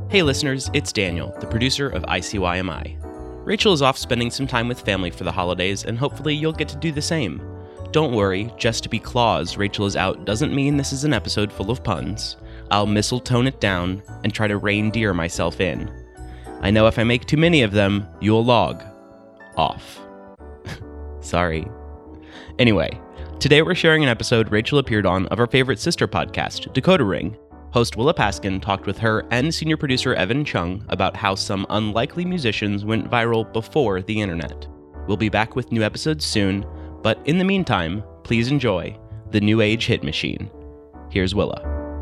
Hey listeners, it's Daniel, the producer of ICYMI. Rachel is off spending some time with family for the holidays, and hopefully you'll get to do the same. Don't worry, just to be Claus, Rachel is out doesn't mean this is an episode full of puns. I'll mistletoe it down and try to reindeer myself in. I know if I make too many of them, you'll log off. Sorry. Anyway, today we're sharing an episode Rachel appeared on of our favorite sister podcast, Decoder Ring. Host Willa Paskin talked with her and senior producer Evan Chung about how some unlikely musicians went viral before the internet. We'll be back with new episodes soon, but in the meantime, please enjoy the New Age Hit Machine. Here's Willa.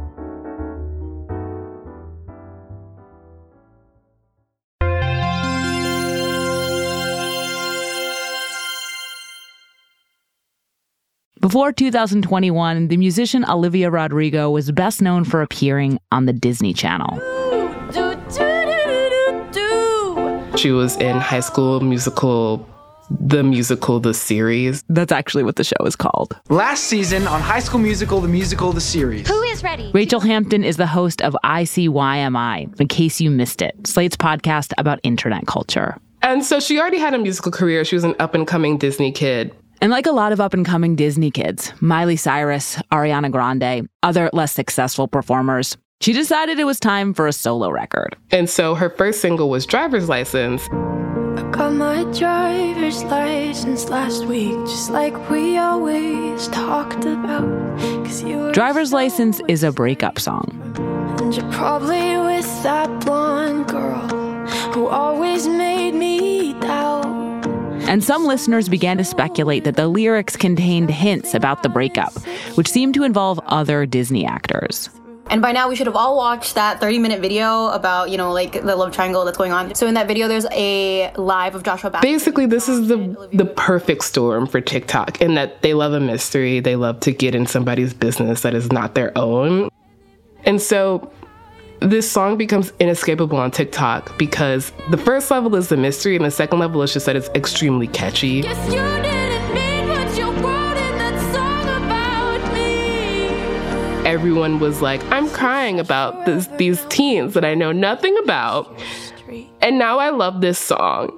Before 2021, the musician Olivia Rodrigo was best known for appearing on the Disney Channel. She was in High School Musical, the series. That's actually what the show is called. Last season on High School Musical, the series. Who is ready? Rachel Hampton is the host of ICYMI, in case you missed it, Slate's podcast about internet culture. And so she already had a musical career. She was an up-and-coming Disney kid. And like a lot of up-and-coming Disney kids, Miley Cyrus, Ariana Grande, other less successful performers, she decided it was time for a solo record. And so her first single was Driver's License. I got my driver's license last week, just like we always talked about. 'Cause Driver's License is a breakup song. And you're probably with that blonde girl who always made me doubt. And some listeners began to speculate that the lyrics contained hints about the breakup, which seemed to involve other Disney actors. And by now we should have all watched that 30-minute video about, like the love triangle that's going on. So in that video, there's a live of Joshua Bassett. Basically, this is the perfect storm for TikTok in that they love a mystery. They love to get in somebody's business that is not their own. And so this song becomes inescapable on TikTok because the first level is the mystery and the second level is just that it's extremely catchy. Guess you didn't mean what you wrote in that song about me. Everyone was like, I'm crying about these teens that I know nothing about. And now I love this song.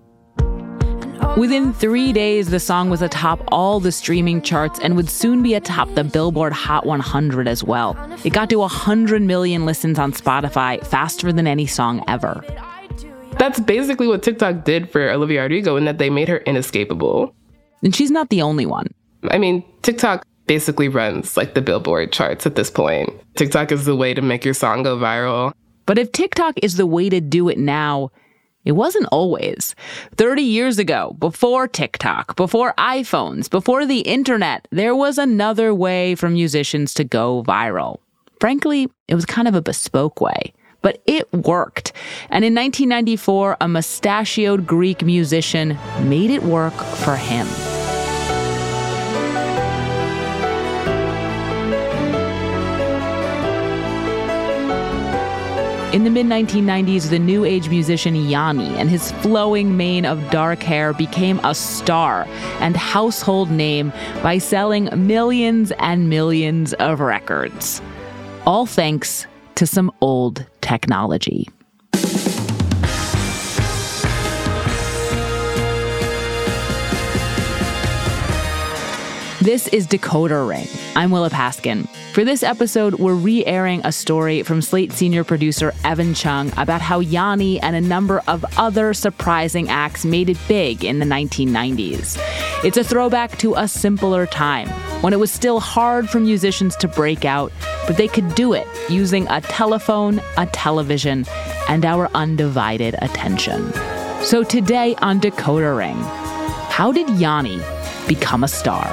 Within 3 days, the song was atop all the streaming charts and would soon be atop the Billboard Hot 100 as well. It got to 100 million listens on Spotify faster than any song ever. That's basically what TikTok did for Olivia Rodrigo in that they made her inescapable. And she's not the only one. I mean, TikTok basically runs like the Billboard charts at this point. TikTok is the way to make your song go viral. But if TikTok is the way to do it now, it wasn't always. 30 years ago, before TikTok, before iPhones, before the internet, there was another way for musicians to go viral. Frankly, it was kind of a bespoke way, but it worked. And in 1994, a mustachioed Greek musician made it work for him. In the mid-1990s, the New Age musician Yanni and his flowing mane of dark hair became a star and household name by selling millions and millions of records. All thanks to some old technology. This is Decoder Ring. I'm Willa Paskin. For this episode, we're re-airing a story from Slate senior producer Evan Chung about how Yanni and a number of other surprising acts made it big in the 1990s. It's a throwback to a simpler time, when it was still hard for musicians to break out, but they could do it using a telephone, a television, and our undivided attention. So today on Decoder Ring, how did Yanni become a star?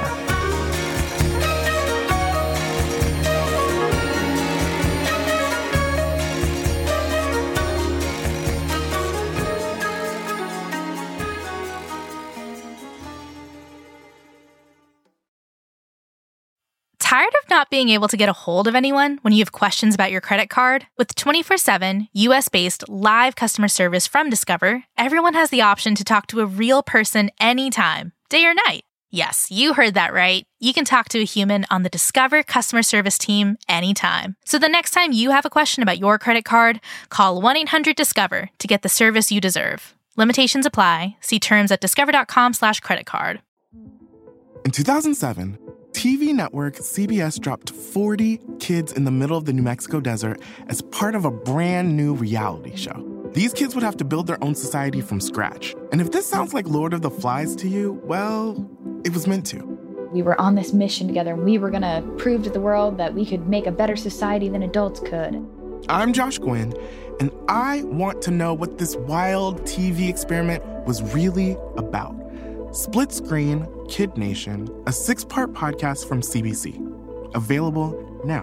Tired of not being able to get a hold of anyone when you have questions about your credit card? With 24/7, US-based live customer service from Discover, everyone has the option to talk to a real person anytime, day or night. Yes, you heard that right. You can talk to a human on the Discover customer service team anytime. So the next time you have a question about your credit card, call 1-800-DISCOVER to get the service you deserve. Limitations apply. See terms at discover.com/creditcard. In 2007, TV network CBS dropped 40 kids in the middle of the New Mexico desert as part of a brand new reality show. These kids would have to build their own society from scratch. And if this sounds like Lord of the Flies to you, well, it was meant to. We were on this mission together. We were going to prove to the world that we could make a better society than adults could. I'm Josh Gwynn, and I want to know what this wild TV experiment was really about. Split Screen, Kid Nation, a 6-part podcast from CBC. Available now.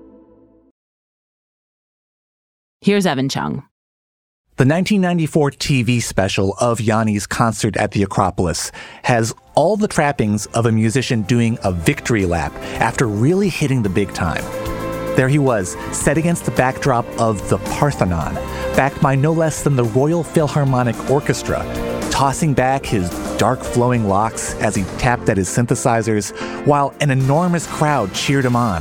Here's Evan Chung. The 1994 TV special of Yanni's concert at the Acropolis has all the trappings of a musician doing a victory lap after really hitting the big time. There he was, set against the backdrop of the Parthenon, backed by no less than the Royal Philharmonic Orchestra, tossing back his dark flowing locks as he tapped at his synthesizers, while an enormous crowd cheered him on.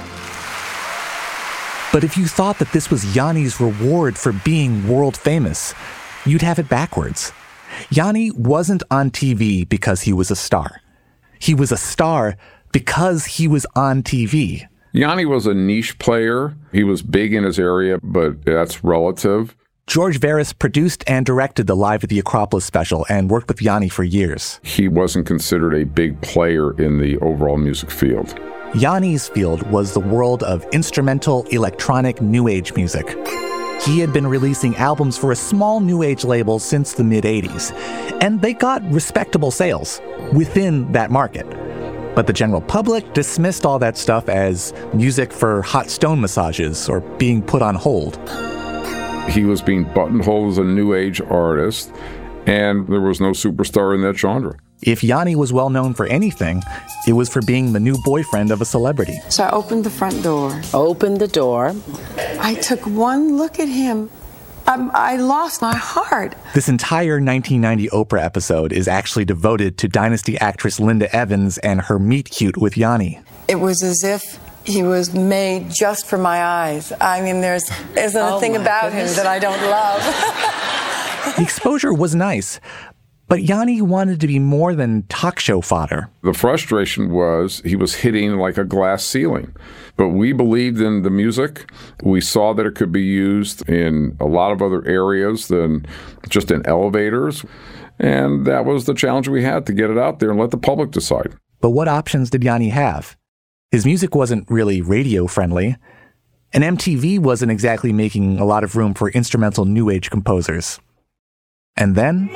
But if you thought that this was Yanni's reward for being world famous, you'd have it backwards. Yanni wasn't on TV because he was a star. He was a star because he was on TV. Yanni was a niche player. He was big in his area, but that's relative. George Veris produced and directed the Live at the Acropolis special and worked with Yanni for years. He wasn't considered a big player in the overall music field. Yanni's field was the world of instrumental electronic new age music. He had been releasing albums for a small new age label since the mid-'80s, and they got respectable sales within that market. But the general public dismissed all that stuff as music for hot stone massages or being put on hold. He was being buttonholed as a new age artist, and there was no superstar in that genre. If Yanni was well known for anything, it was for being the new boyfriend of a celebrity. So I opened the front door. Opened the door. I took one look at him. I lost my heart. This entire 1990 Oprah episode is actually devoted to Dynasty actress Linda Evans and her meet-cute with Yanni. It was as if he was made just for my eyes. I mean, there isn't a thing about him that I don't love. The exposure was nice, but Yanni wanted to be more than talk show fodder. The frustration was he was hitting like a glass ceiling. But we believed in the music. We saw that it could be used in a lot of other areas than just in elevators. And that was the challenge we had, to get it out there and let the public decide. But what options did Yanni have? His music wasn't really radio-friendly, and MTV wasn't exactly making a lot of room for instrumental new age composers. And then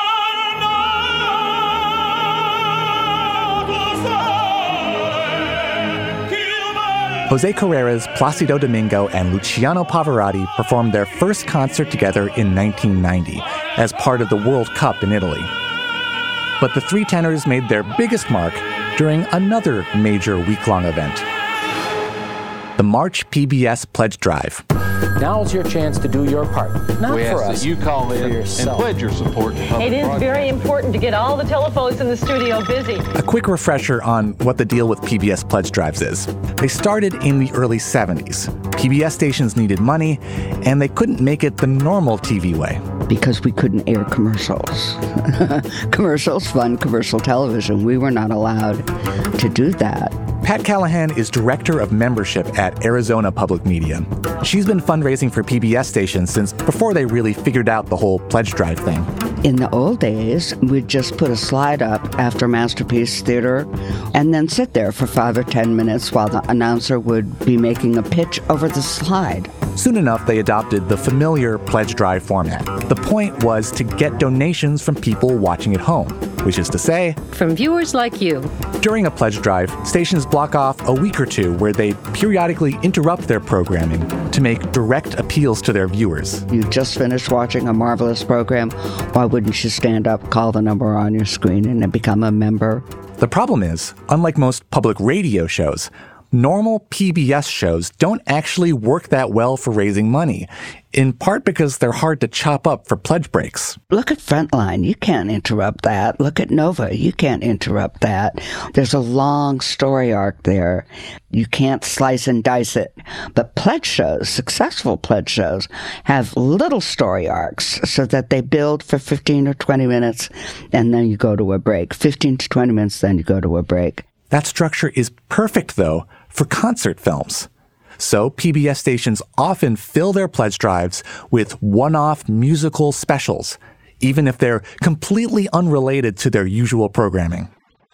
Jose Carreras, Placido Domingo, and Luciano Pavarotti performed their first concert together in 1990 as part of the World Cup in Italy. But the three tenors made their biggest mark during another major week-long event, the March PBS Pledge Drive. Now's your chance to do your part. Not we for ask us, that you call in and pledge your support to public It is very important to get all the telephones in the studio busy. A quick refresher on what the deal with PBS Pledge Drives is. They started in the early 70s. PBS stations needed money, and they couldn't make it the normal TV way. Because we couldn't air commercials. Commercials fund commercial television. We were not allowed to do that. Pat Callahan is director of membership at Arizona Public Media. She's been fundraising for PBS stations since before they really figured out the whole pledge drive thing. In the old days, we'd just put a slide up after Masterpiece Theater and then sit there for 5 or 10 minutes while the announcer would be making a pitch over the slide. Soon enough, they adopted the familiar pledge drive format. The point was to get donations from people watching at home, which is to say, from viewers like you. During a pledge drive, stations block off a week or two where they periodically interrupt their programming to make direct appeals to their viewers. You just finished watching a marvelous program. Why wouldn't you stand up, call the number on your screen, and then become a member? The problem is, unlike most public radio shows, Normal PBS shows don't actually work that well for raising money, in part because they're hard to chop up for pledge breaks. Look at Frontline. You can't interrupt that. Look at Nova. You can't interrupt that. There's a long story arc there. You can't slice and dice it. But pledge shows, successful pledge shows, have little story arcs so that they build for 15 or 20 minutes and then you go to a break. 15 to 20 minutes, then you go to a break. That structure is perfect, though, for concert films. So PBS stations often fill their pledge drives with one-off musical specials, even if they're completely unrelated to their usual programming.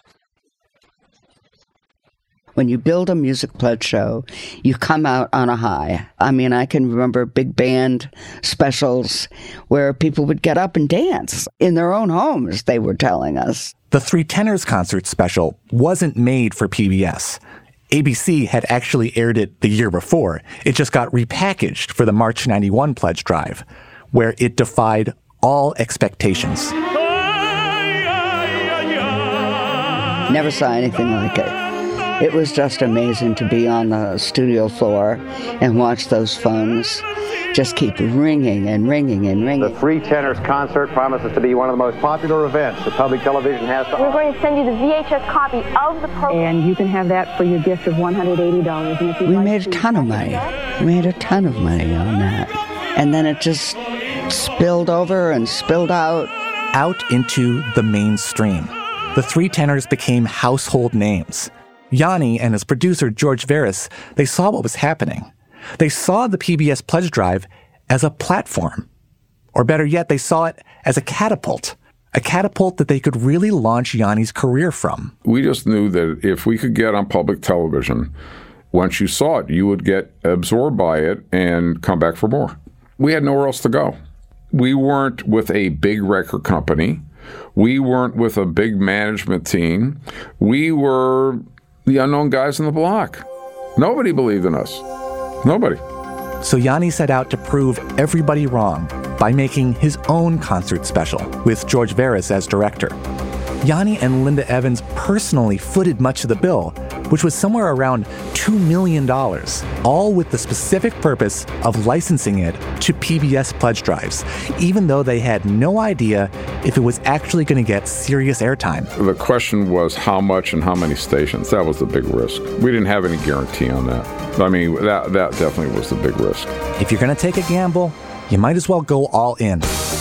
When you build a music pledge show, you come out on a high. I mean, I can remember big band specials where people would get up and dance in their own homes, they were telling us. The Three Tenors concert special wasn't made for PBS. ABC had actually aired it the year before. It just got repackaged for the March 91 pledge drive, where it defied all expectations. Never saw anything like it. It was just amazing to be on the studio floor and watch those phones just keep ringing and ringing and ringing. The Three Tenors concert promises to be one of the most popular events that public television has to offer. We're going to send you the VHS copy of the program. And you can have that for your gift of $180. And if we made a ton of money. We made a ton of money on that. And then it just spilled over and spilled out. Out into the mainstream. The Three Tenors became household names. Yanni and his producer, George Veris, they saw what was happening. They saw the PBS pledge drive as a platform. Or better yet, they saw it as a catapult that they could really launch Yanni's career from. We just knew that if we could get on public television, once you saw it, you would get absorbed by it and come back for more. We had nowhere else to go. We weren't with a big record company. We weren't with a big management team. We were the unknown guys on the block. Nobody believed in us. Nobody. So Yanni set out to prove everybody wrong by making his own concert special with George Veris as director. Yanni and Linda Evans personally footed much of the bill, which was somewhere around $2 million, all with the specific purpose of licensing it to PBS pledge drives, even though they had no idea if it was actually going to get serious airtime. The question was how much and how many stations. That was the big risk. We didn't have any guarantee on that. I mean, that definitely was the big risk. If you're going to take a gamble, you might as well go all in.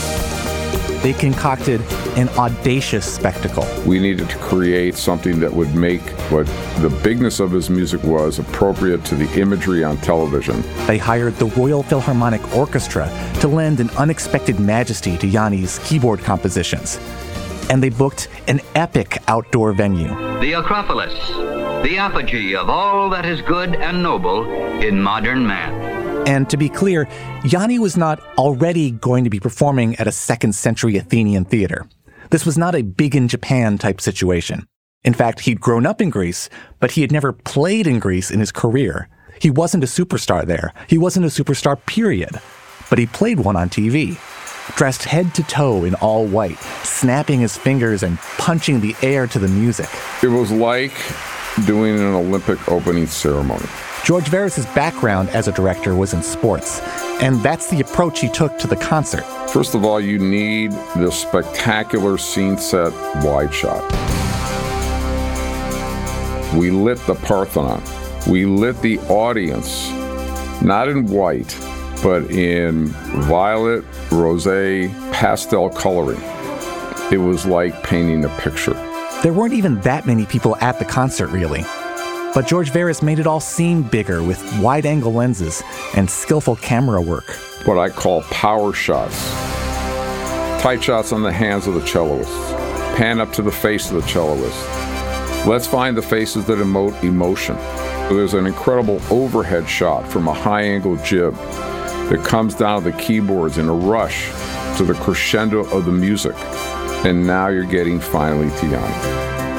They concocted an audacious spectacle. We needed to create something that would make what the bigness of his music was appropriate to the imagery on television. They hired the Royal Philharmonic Orchestra to lend an unexpected majesty to Yanni's keyboard compositions. And they booked an epic outdoor venue. The Acropolis, the apogee of all that is good and noble in modern man. And to be clear, Yanni was not already going to be performing at a second-century Athenian theater. This was not a big-in-Japan type situation. In fact, he'd grown up in Greece, but he had never played in Greece in his career. He wasn't a superstar there. He wasn't a superstar, period. But he played one on TV, dressed head to toe in all white, snapping his fingers and punching the air to the music. It was like doing an Olympic opening ceremony. George Veris's background as a director was in sports, and that's the approach he took to the concert. First of all, you need this spectacular scene set wide shot. We lit the Parthenon. We lit the audience, not in white, but in violet, rosé, pastel coloring. It was like painting a picture. There weren't even that many people at the concert, really. But George Veris made it all seem bigger with wide-angle lenses and skillful camera work. What I call power shots. Tight shots on the hands of the celloists. Pan up to the face of the celloist. Let's find the faces that emote emotion. There's an incredible overhead shot from a high-angle jib that comes down to the keyboards in a rush to the crescendo of the music. And now you're getting finally to Yanni.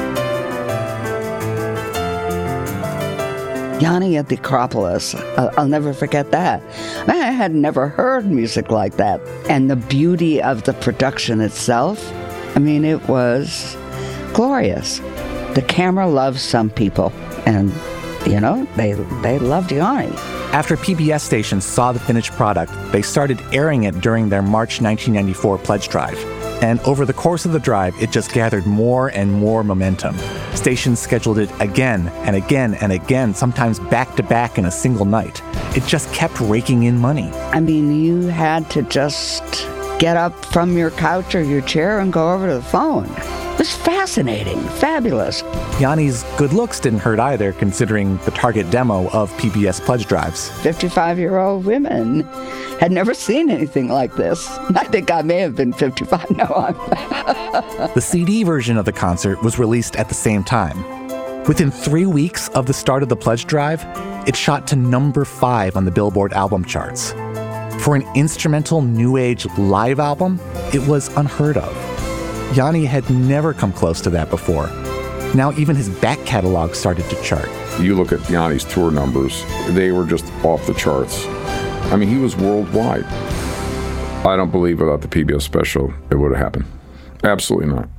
Yanni at the Acropolis. I'll never forget that. I had never heard music like that. And the beauty of the production itself, I mean, it was glorious. The camera loves some people, and You know, they loved Yanni. After PBS stations saw the finished product, they started airing it during their March 1994 pledge drive. And over the course of the drive, it just gathered more and more momentum. Stations scheduled it again and again and again, sometimes back-to-back in a single night. It just kept raking in money. I mean, you had to just get up from your couch or your chair and go over to the phone. It was fascinating, fabulous. Yanni's good looks didn't hurt either, considering the target demo of PBS pledge drives. 55-year-old women had never seen anything like this. I think I may have been 55. No, The CD version of the concert was released at the same time. Within 3 weeks of the start of the pledge drive, it shot to number 5 on the Billboard album charts. For an instrumental new age live album, it was unheard of. Yanni had never come close to that before. Now even his back catalog started to chart. You look at Yanni's tour numbers, they were just off the charts. I mean, he was worldwide. I don't believe without the PBS special it would have happened. Absolutely not.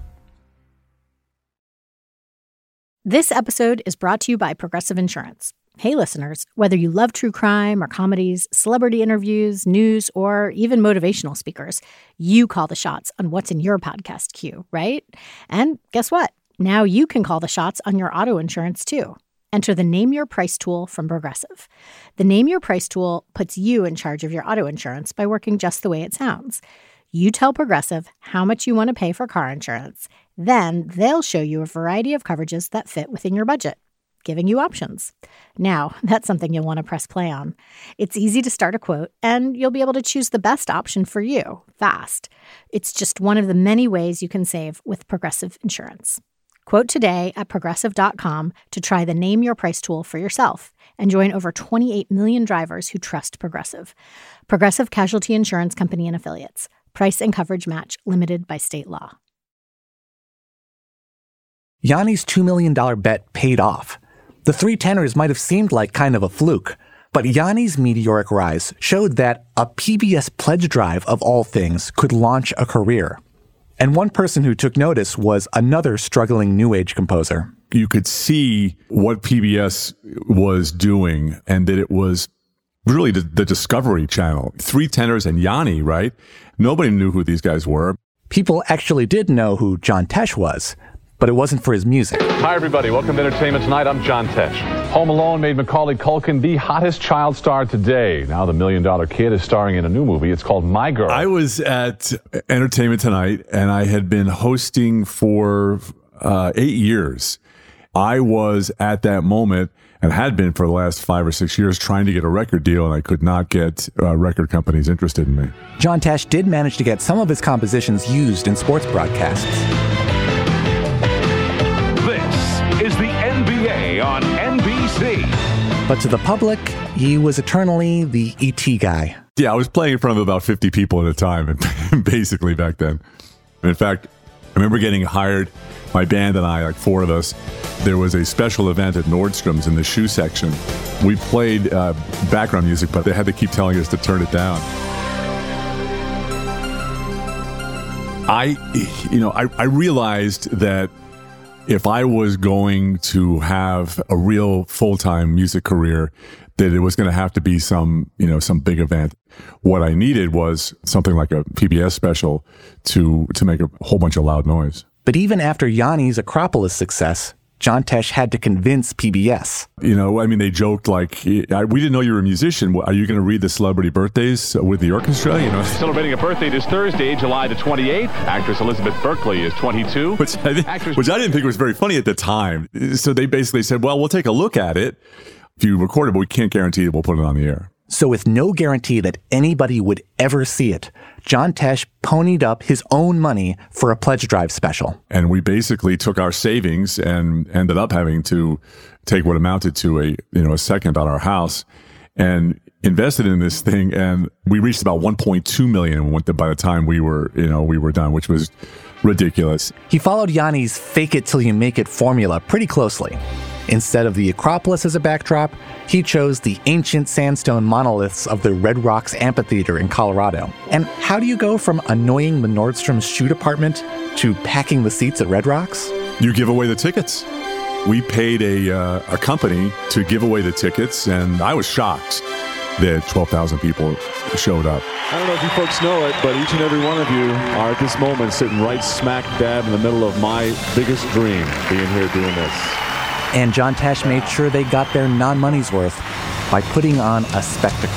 This episode is brought to you by Progressive Insurance. Hey, listeners, whether you love true crime or comedies, celebrity interviews, news, or even motivational speakers, you call the shots on what's in your podcast queue, right? And guess what? Now you can call the shots on your auto insurance, too. Enter the Name Your Price tool from Progressive. The Name Your Price tool puts you in charge of your auto insurance by working just the way it sounds. You tell Progressive how much you want to pay for car insurance. Then they'll show you a variety of coverages that fit within your budget, giving you options. Now, that's something you'll want to press play on. It's easy to start a quote, and you'll be able to choose the best option for you fast. It's just one of the many ways you can save with Progressive Insurance. Quote today at Progressive.com to try the Name Your Price tool for yourself and join over 28 million drivers who trust Progressive. Progressive Casualty Insurance Company and Affiliates. Price and coverage match limited by state law. Yanni's $2 million bet paid off. The three tenors might have seemed like kind of a fluke, but Yanni's meteoric rise showed that a PBS pledge drive of all things could launch a career. And one person who took notice was another struggling new age composer. You could see what PBS was doing and that it was really the Discovery Channel. Three tenors and Yanni, right? Nobody knew who these guys were. People actually did know who John Tesh was, but it wasn't for his music. Hi, everybody. Welcome to Entertainment Tonight. I'm John Tesh. Home Alone made Macaulay Culkin the hottest child star today. Now the $1 Million Kid is starring in a new movie. It's called My Girl. I was at Entertainment Tonight, and I had been hosting for 8 years. I was at that moment, and had been for the last 5 or 6 years, trying to get a record deal, and I could not get record companies interested in me. John Tesh did manage to get some of his compositions used in sports broadcasts. Is the NBA on NBC. But to the public, he was eternally the E.T. guy. Yeah, I was playing in front of about 50 people at a time, basically back then. In fact, I remember getting hired, my band and I, like 4 of us. There was a special event at Nordstrom's in the shoe section. We played background music, but they had to keep telling us to turn it down. I realized that if I was going to have a real full-time music career, that it was going to have to be some big event. What I needed was something like a PBS special to make a whole bunch of loud noise. But even after Yanni's Acropolis success, John Tesh had to convince PBS. They joked like, we didn't know you were a musician. Are you going to read the celebrity birthdays with the orchestra? Celebrating a birthday this Thursday, July the 28th. Actress Elizabeth Berkley is 22. Which I didn't think was very funny at the time. So they basically said, well, we'll take a look at it. If you record it, but we can't guarantee that we'll put it on the air. So with no guarantee that anybody would ever see it, John Tesh ponied up his own money for a pledge drive special. And we basically took our savings and ended up having to take what amounted to a second on our house and invested in this thing. And we reached about 1.2 million by the time we were done, which was ridiculous. He followed Yanni's fake it till you make it formula pretty closely. Instead of the Acropolis as a backdrop, he chose the ancient sandstone monoliths of the Red Rocks Amphitheater in Colorado. And how do you go from annoying the Nordstrom's shoe department to packing the seats at Red Rocks? You give away the tickets. we paid a company to give away the tickets, and I was shocked that 12,000 people showed up. I don't know if you folks know it, but each and every one of you are at this moment sitting right smack dab in the middle of my biggest dream, being here doing this. And John Tesh made sure they got their non-money's worth by putting on a spectacle.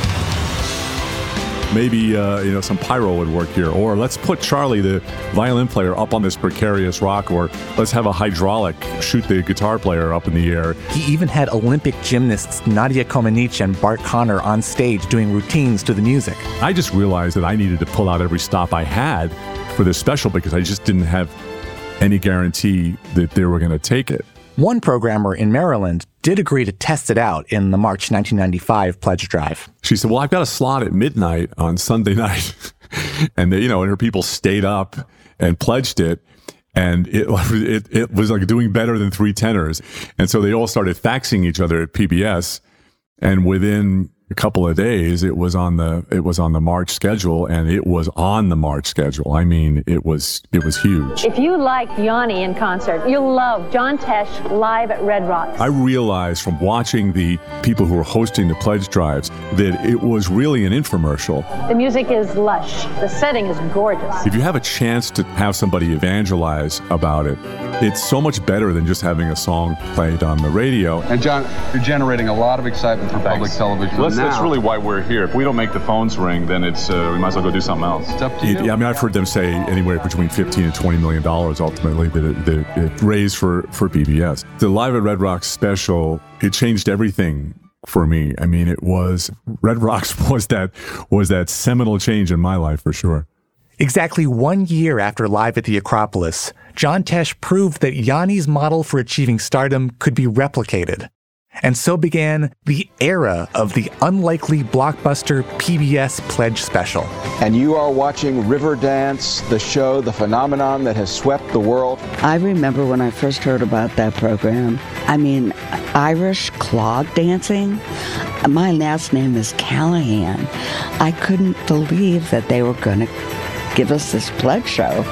Maybe, some pyro would work here. Or let's put Charlie, the violin player, up on this precarious rock. Or let's have a hydraulic shoot the guitar player up in the air. He even had Olympic gymnasts Nadia Comaneci and Bart Connor on stage doing routines to the music. I just realized that I needed to pull out every stop I had for this special because I just didn't have any guarantee that they were going to take it. One programmer in Maryland did agree to test it out in the March 1995 pledge drive. She said, well, I've got a slot at midnight on Sunday night. And her people stayed up and pledged it. And it was like doing better than 3 tenors. And so they all started faxing each other at PBS. And within a couple of days, it was on the March schedule, and it was on the March schedule. I mean, it was huge. If you liked Yanni in concert, you'll love John Tesh live at Red Rocks. I realized from watching the people who were hosting the pledge drives that it was really an infomercial. The music is lush. The setting is gorgeous. If you have a chance to have somebody evangelize about it, it's so much better than just having a song played on the radio. And John, you're generating a lot of excitement for public television. That's really why we're here. If we don't make the phones ring, then it's we might as well go do something else. It's up to you. I mean, I've heard them say anywhere between $15 and $20 million ultimately that it raised for PBS. The Live at Red Rocks special, it changed everything for me. I mean, Red Rocks was that seminal change in my life for sure. Exactly 1 year after Live at the Acropolis, John Tesh proved that Yanni's model for achieving stardom could be replicated. And so began the era of the unlikely blockbuster PBS Pledge Special. And you are watching Riverdance, the show, the phenomenon that has swept the world. I remember when I first heard about that program. I mean, Irish clog dancing. My last name is Callahan. I couldn't believe that they were going to give us this pledge show.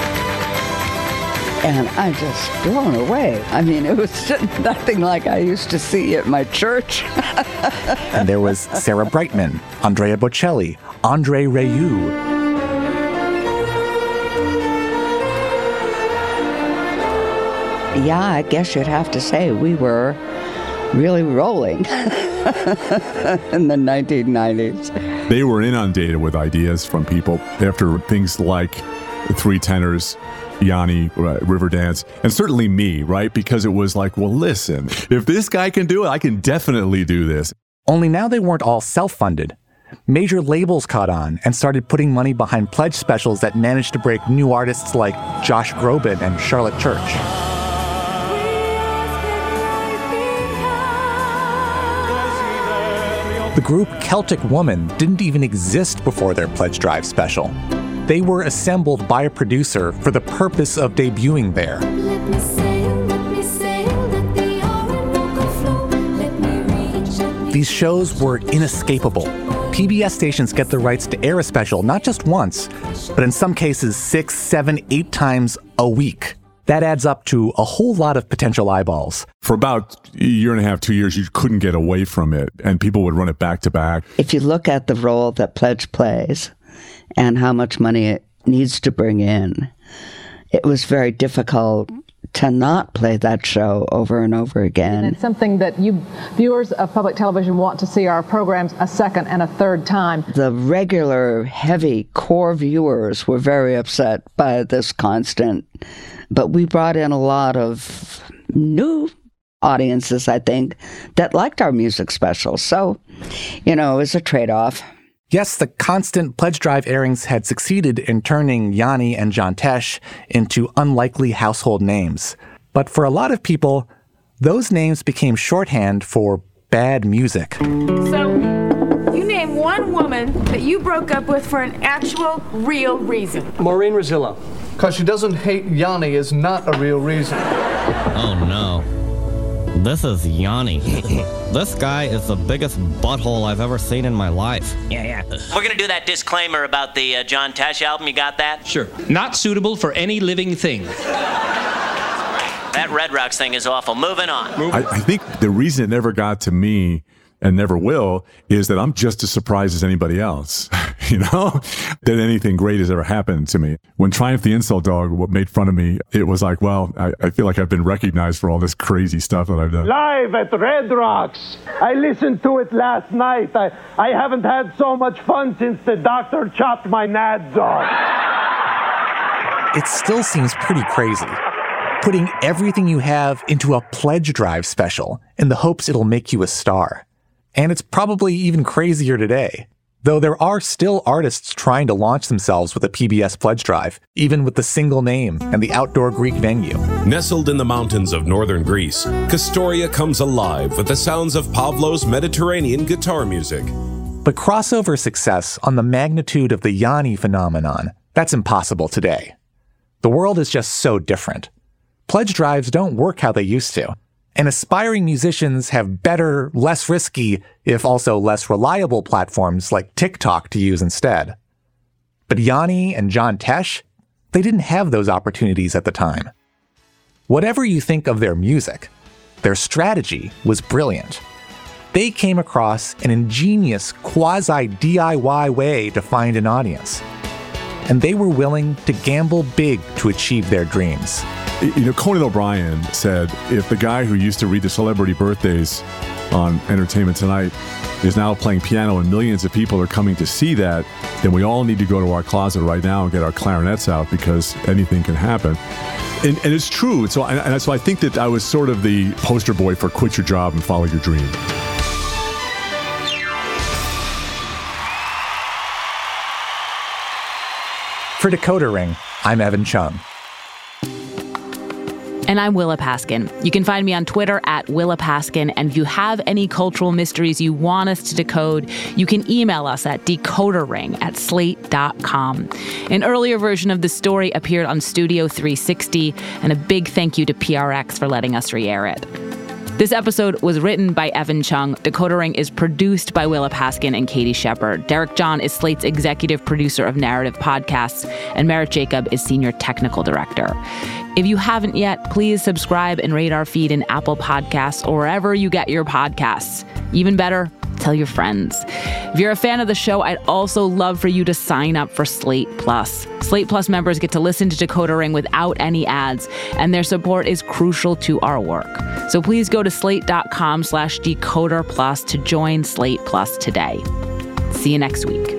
And I'm just blown away. I mean, it was just nothing like I used to see at my church. And there was Sarah Brightman, Andrea Bocelli, Andre Rieu. Yeah, I guess you'd have to say we were really rolling in the 1990s. They were inundated with ideas from people after things like 3 tenors, Yanni, Riverdance, and certainly me, right? Because it was like, well, listen, if this guy can do it, I can definitely do this. Only now they weren't all self-funded. Major labels caught on and started putting money behind pledge specials that managed to break new artists like Josh Groban and Charlotte Church. The group Celtic Woman didn't even exist before their pledge drive special. They were assembled by a producer for the purpose of debuting there. These shows were inescapable. PBS stations get the rights to air a special not just once, but in some cases 6, 7, 8 times a week. That adds up to a whole lot of potential eyeballs. For about a year and a half, 2 years, you couldn't get away from it, and people would run it back to back. If you look at the role that Pledge plays and how much money it needs to bring in, it was very difficult to not play that show over and over again. And it's something that you viewers of public television want to see our programs a second and a third time. The regular, heavy core viewers were very upset by this constant, but we brought in a lot of new audiences, I think, that liked our music specials. So, it was a trade-off. Yes, the constant pledge drive airings had succeeded in turning Yanni and John Tesh into unlikely household names. But for a lot of people, those names became shorthand for bad music. So, you name one woman that you broke up with for an actual, real reason. Maureen Rosillo. Because she doesn't hate Yanni is not a real reason. Oh, no. This is Yanni. This guy is the biggest butthole I've ever seen in my life. Yeah. We're going to do that disclaimer about the John Tesh album. You got that? Sure. Not suitable for any living thing. That Red Rocks thing is awful. Moving on. I think the reason it never got to me and never will is that I'm just as surprised as anybody else, that anything great has ever happened to me. When Triumph the Insult Dog made fun of me, it was like, well, I feel like I've been recognized for all this crazy stuff that I've done. Live at Red Rocks. I listened to it last night. I haven't had so much fun since the doctor chopped my nads off. It still seems pretty crazy. Putting everything you have into a pledge drive special in the hopes it'll make you a star. And it's probably even crazier today. Though there are still artists trying to launch themselves with a PBS pledge drive, even with the single name and the outdoor Greek venue. Nestled in the mountains of northern Greece, Kastoria comes alive with the sounds of Pavlo's Mediterranean guitar music. But crossover success on the magnitude of the Yanni phenomenon, that's impossible today. The world is just so different. Pledge drives don't work how they used to. And aspiring musicians have better, less risky, if also less reliable platforms like TikTok to use instead. But Yanni and John Tesh, they didn't have those opportunities at the time. Whatever you think of their music, their strategy was brilliant. They came across an ingenious quasi-DIY way to find an audience. And they were willing to gamble big to achieve their dreams. Conan O'Brien said, if the guy who used to read the celebrity birthdays on Entertainment Tonight is now playing piano and millions of people are coming to see that, then we all need to go to our closet right now and get our clarinets out because anything can happen. And it's true. So I think that I was sort of the poster boy for quit your job and follow your dream. For Decoder Ring, I'm Evan Chung. And I'm Willa Paskin. You can find me on Twitter at Willa Paskin. And if you have any cultural mysteries you want us to decode, you can email us at decoderring@slate.com. An earlier version of the story appeared on Studio 360, and a big thank you to PRX for letting us re-air it. This episode was written by Evan Chung. Decoder Ring is produced by Willa Paskin and Katie Shepard. Derek John is Slate's executive producer of narrative podcasts, and Merritt Jacob is senior technical director. If you haven't yet, please subscribe and rate our feed in Apple Podcasts or wherever you get your podcasts. Even better, tell your friends. If you're a fan of the show, I'd also love for you to sign up for Slate Plus. Slate Plus members get to listen to Decoder Ring without any ads, and their support is crucial to our work. So please go to slate.com/decoderplus to join Slate Plus today. See you next week.